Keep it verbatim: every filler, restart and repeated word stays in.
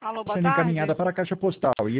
Alô, boa sendo encaminhada tarde. para a caixa postal e